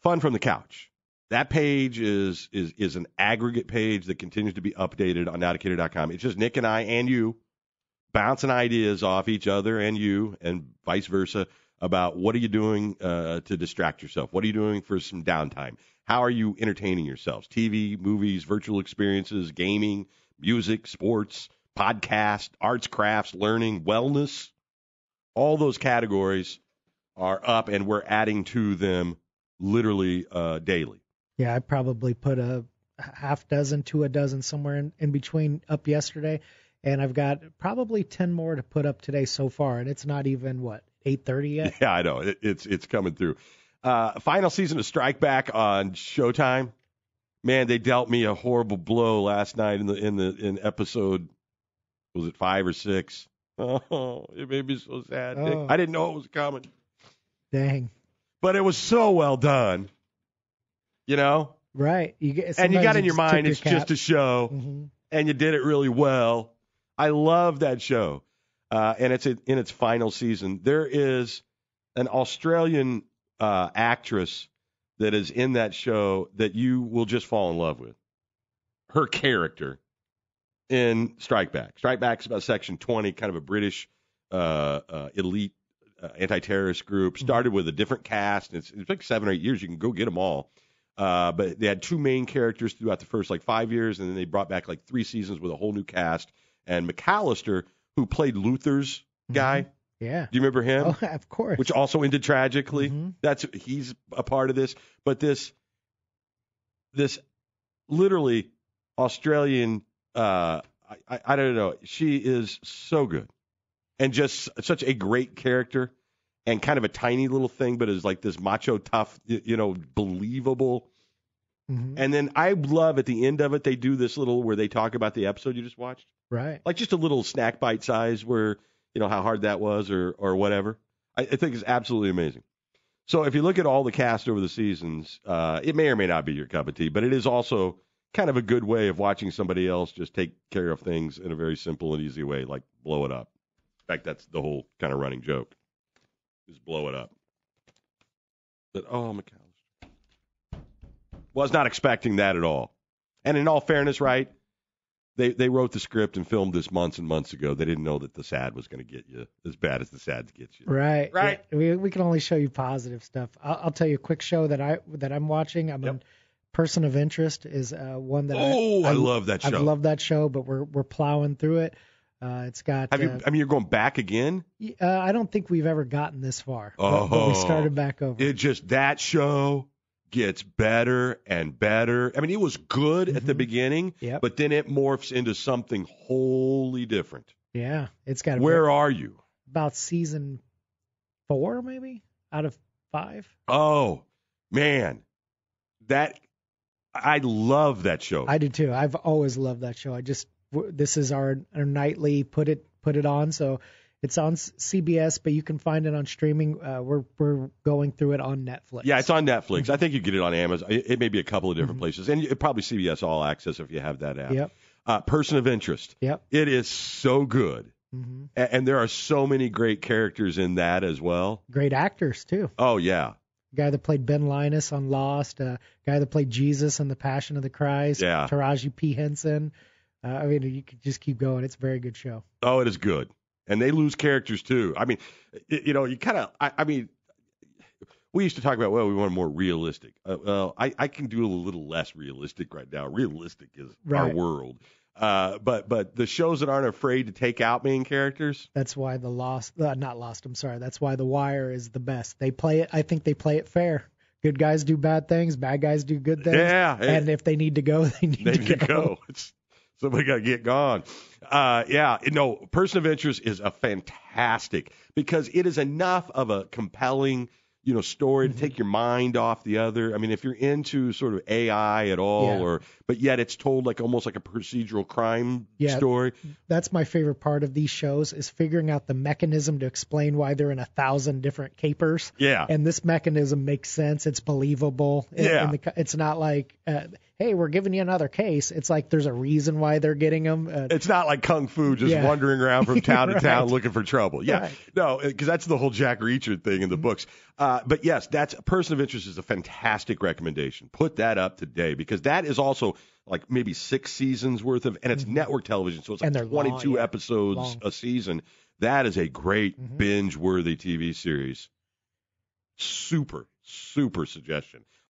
Fun from the Couch. That page is an aggregate page that continues to be updated on nowdecatur.com. It's just Nick and I and you bouncing ideas off each other and you and vice versa about what are you doing to distract yourself? What are you doing for some downtime? How are you entertaining yourselves? TV, movies, virtual experiences, gaming, music, sports, podcast, arts, crafts, learning, wellness. All those categories are up, and we're adding to them literally daily. Yeah, I probably put a half dozen to a dozen somewhere in between up yesterday, and I've got probably 10 more to put up today so far, and it's not even, 8:30 yet? Yeah, I know. It's coming through. Final season of Strike Back on Showtime. Man, they dealt me a horrible blow last night in episode, was it 5 or 6? Oh, it made me so sad, Nick. I didn't know it was coming. Dang. But it was so well done. You know? Right. And you got in your mind it's just a show, and you did it really well. I love that show. And it's in its final season. There is an Australian actress that is in that show that you will just fall in love with. Her character in Strike Back. Strike Back's about Section 20, kind of a British elite anti-terrorist group. Started with a different cast. It's like 7 or 8 years. You can go get them all. But they had 2 main characters throughout the first 5 years, and then they brought back 3 seasons with a whole new cast. And McAllister, who played Luther's guy. Yeah. Do you remember him? Oh, of course. Which also ended tragically. He's a part of this. But this literally Australian, I don't know. She is so good. And just such a great character. And kind of a tiny little thing, but is like this macho, tough, believable. And then I love at the end of it, they do this little where they talk about the episode you just watched. Right. Like just a little snack bite size where, how hard that was or whatever. I think it's absolutely amazing. So if you look at all the cast over the seasons, it may or may not be your cup of tea, but it is also kind of a good way of watching somebody else just take care of things in a very simple and easy way, like blow it up. In fact, that's the whole kind of running joke. Just blow it up. But, McAllister. Was not expecting that at all. And in all fairness, right, they wrote the script and filmed this months and months ago. They didn't know that the sad was going to get you as bad as the sad gets you. Right. Right. Yeah, we can only show you positive stuff. I'll tell you a quick show that I'm watching. I'm on Person of Interest is one that I love that show. I love that show, but we're plowing through it. It's got. You're going back again? I don't think we've ever gotten this far. Oh, but we started back over. That show gets better and better. I mean, it was good at the beginning, but then it morphs into something wholly different. Yeah, it's got. Where are you? About season 4, maybe out of 5. Oh man, I love that show. I do too. I've always loved that show. This is our nightly put it on, so it's on CBS, but you can find it on streaming. We're going through it on Netflix. Yeah, it's on Netflix. I think you get it on Amazon. It may be a couple of different places, and probably CBS All Access if you have that app. Yep. Person of Interest. Yep. It is so good, and there are so many great characters in that as well. Great actors too. Oh yeah. Guy that played Ben Linus on Lost. Guy that played Jesus in The Passion of the Christ. Yeah. Taraji P. Henson. You could just keep going. It's a very good show. Oh, it is good. And they lose characters, too. I mean, you kind of, we used to talk about, we want more realistic. I can do a little less realistic right now. Realistic is our world. But the shows that aren't afraid to take out main characters. That's why That's why The Wire is the best. I think they play it fair. Good guys do bad things. Bad guys do good things. Yeah. And if they need to go, they need to go. Somebody got to get gone. Person of Interest is a fantastic because it is enough of a compelling, story to take your mind off the other. I mean, if you're into sort of AI at all, but yet it's told almost like a procedural crime story. That's my favorite part of these shows is figuring out the mechanism to explain why they're in 1,000 different capers. Yeah. And this mechanism makes sense. It's believable. Yeah. It's not like hey, we're giving you another case. It's like there's a reason why they're getting them. It's not like Kung Fu just wandering around from town to town looking for trouble. Yeah, right. No, because that's the whole Jack Reacher thing in the books. But yes, that's Person of Interest is a fantastic recommendation. Put that up today because that is also like maybe 6 seasons worth of, and it's network television, so it's like 22 episodes a season. That is a great binge-worthy TV series. Super, super suggestion.